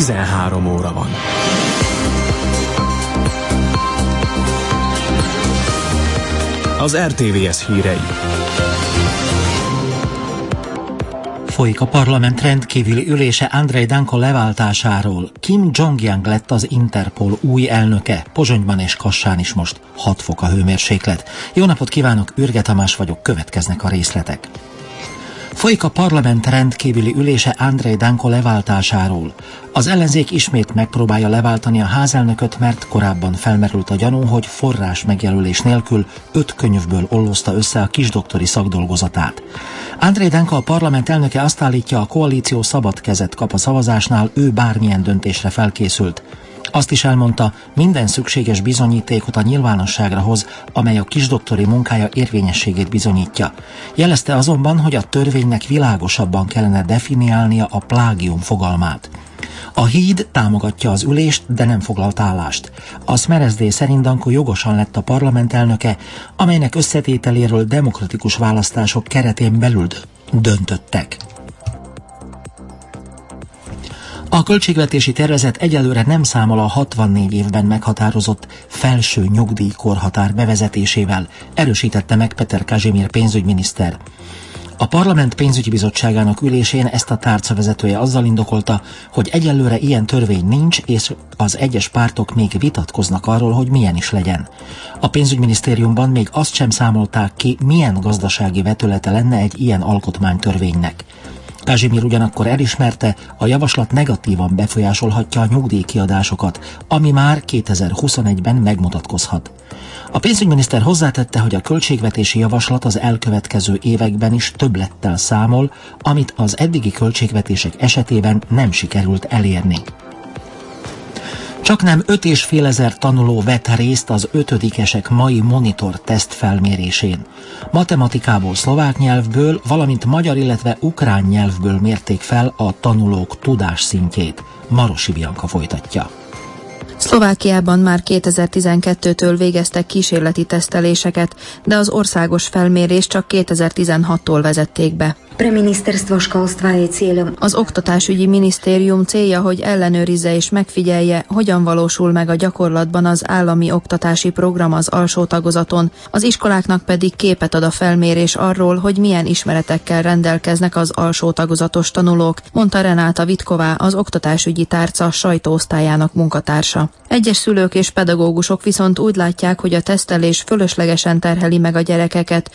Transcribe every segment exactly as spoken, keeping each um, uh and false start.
tizenhárom óra van. Az er té vé es hírei. Folyik a parlament rendkívüli ülése Andrej Danko leváltásáról. Kim Jong-yang lett az Interpol új elnöke. Pozsonyban és Kassán is most hat fok a hőmérséklet. Jó napot kívánok, Ürge Tamás vagyok, következnek a részletek. Folyik a parlament rendkívüli ülése Andrej Danko leváltásáról. Az ellenzék ismét megpróbálja leváltani a házelnököt, mert korábban felmerült a gyanú, hogy forrás megjelölés nélkül öt könyvből ollozta össze a kisdoktori szakdolgozatát. Andrej Danko, a parlament elnöke azt állítja, a koalíció szabad kezet kap a szavazásnál, ő bármilyen döntésre felkészült. Azt is elmondta, minden szükséges bizonyítékot a nyilvánosságra hoz, amely a kisdoktori munkája érvényességét bizonyítja. Jelezte azonban, hogy a törvénynek világosabban kellene definiálnia a plágium fogalmát. A Híd támogatja az ülést, de nem foglalt állást. A Smereszdé szerint Danko jogosan lett a parlament elnöke, amelynek összetételéről demokratikus választások keretén belül döntöttek. A költségvetési tervezet egyelőre nem számol a hatvannégy évben meghatározott felső nyugdíjkorhatár bevezetésével, erősítette meg Peter Kazimír pénzügyminiszter. A Parlament pénzügyi bizottságának ülésén ezt a tárca vezetője azzal indokolta, hogy egyelőre ilyen törvény nincs, és az egyes pártok még vitatkoznak arról, hogy milyen is legyen. A pénzügyminisztériumban még azt sem számolták ki, milyen gazdasági vetülete lenne egy ilyen alkotmánytörvénynek. Kazimír ugyanakkor elismerte, a javaslat negatívan befolyásolhatja a nyugdíjkiadásokat, ami már kétezer-huszonegyben megmutatkozhat. A pénzügyminiszter hozzátette, hogy a költségvetési javaslat az elkövetkező években is többlettel számol, amit az eddigi költségvetések esetében nem sikerült elérni. Csaknem öt és fél ezer tanuló vett részt az ötödikesek mai monitor teszt felmérésén. Matematikából, szlovák nyelvből, valamint magyar, illetve ukrán nyelvből mérték fel a tanulók tudásszintjét. Marosi Bianca folytatja. Szlovákiában már kétezer-tizenkettőtől végeztek kísérleti teszteléseket, de az országos felmérés csak kétezer-tizenhattól vezették be. Az Oktatásügyi Minisztérium célja, hogy ellenőrizze és megfigyelje, hogyan valósul meg a gyakorlatban az állami oktatási program az alsó tagozaton, az iskoláknak pedig képet ad a felmérés arról, hogy milyen ismeretekkel rendelkeznek az alsó tagozatos tanulók, mondta Renáta Vitková, az oktatásügyi tárca sajtóosztályának munkatársa. Egyes szülők és pedagógusok viszont úgy látják, hogy a tesztelés fölöslegesen terheli meg a gyerekeket.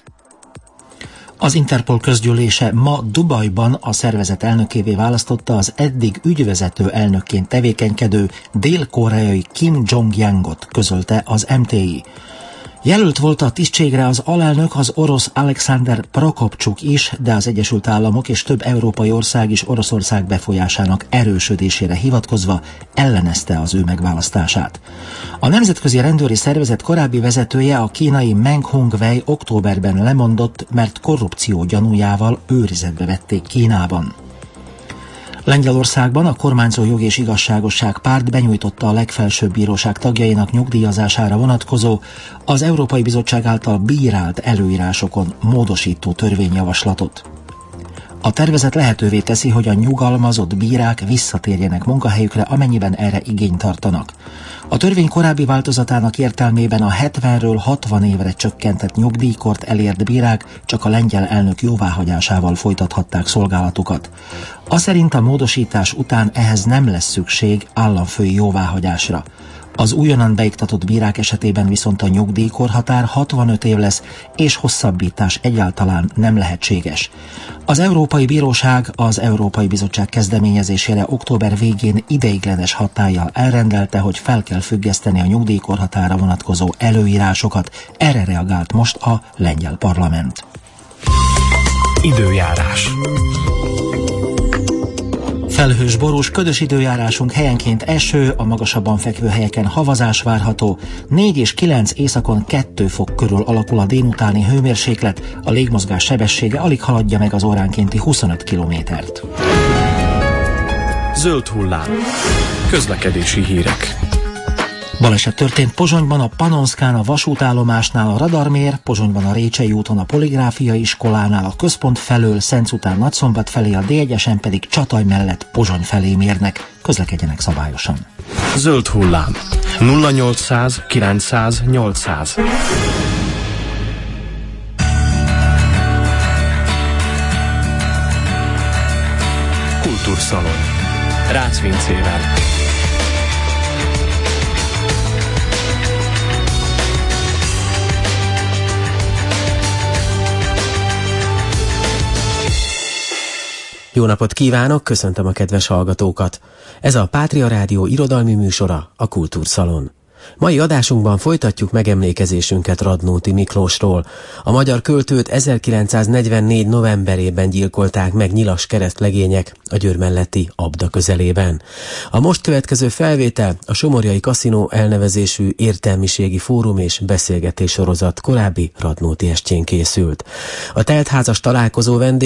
Az Interpol közgyűlése ma Dubajban a szervezet elnökévé választotta az eddig ügyvezető elnökként tevékenykedő dél-koreai Kim Jong-yangot, közölte az em té i. Jelölt volt a tisztségre az alelnök, az orosz Alexander Prokopcsuk is, de az Egyesült Államok és több európai ország is Oroszország befolyásának erősödésére hivatkozva ellenezte az ő megválasztását. A Nemzetközi Rendőri Szervezet korábbi vezetője, a kínai Meng Hongwei októberben lemondott, mert korrupció gyanújával őrizetbe vették Kínában. Lengyelországban a kormányzó Jog és Igazságosság párt benyújtotta a legfelsőbb bíróság tagjainak nyugdíjazására vonatkozó, az Európai Bizottság által bírált előírásokon módosító törvényjavaslatot. A tervezet lehetővé teszi, hogy a nyugalmazott bírák visszatérjenek munkahelyükre, amennyiben erre igényt tartanak. A törvény korábbi változatának értelmében a hetvenről hatvan évre csökkentett nyugdíjkort elért bírák csak a lengyel elnök jóváhagyásával folytathatták szolgálatukat. Aszerint a módosítás után ehhez nem lesz szükség államfői jóváhagyásra. Az újonnan beiktatott bírák esetében viszont a nyugdíjkorhatár hatvanöt év lesz, és hosszabbítás egyáltalán nem lehetséges. Az Európai Bíróság az Európai Bizottság kezdeményezésére október végén ideiglenes hatállyal elrendelte, hogy fel kell függeszteni a nyugdíjkorhatárra vonatkozó előírásokat. Erre reagált most a lengyel parlament. Időjárás. Felhős, borús, ködös időjárásunk, helyenként eső, a magasabban fekvő helyeken havazás várható, négy és kilenc északon kettő fok körül alakul a délutáni hőmérséklet, a légmozgás sebessége alig haladja meg az óránkénti huszonöt kilométert. Zöld hullám. Közlekedési hírek. Baleset történt Pozsonyban, a Panonszkán a vasútállomásnál a radarmér, Pozsonyban a Récsei úton a Poligráfiai iskolánál, a központ felől Szenc után Nagyszombat felé, a dé egyesen pedig Csataj mellett Pozsony felé mérnek. Közlekedjenek szabályosan. Zöld hullám. nulla nyolcszáz kilencszáz nyolcszáz. Kultúrszalon. Rácz Vincével. Jó napot kívánok, köszöntöm a kedves hallgatókat! Ez a Pátria Rádió irodalmi műsora, a Kultúrszalon. Mai adásunkban folytatjuk megemlékezésünket Radnóti Miklósról. A magyar költőt ezerkilencszáznegyvennégy novemberében gyilkolták meg nyilas keresztlegények a Győr melletti Abda közelében. A most következő felvétel a Somorjai Kaszinó elnevezésű értelmiségi fórum és beszélgetés sorozat korábbi Radnóti estjén készült. A teltházas találkozó vendég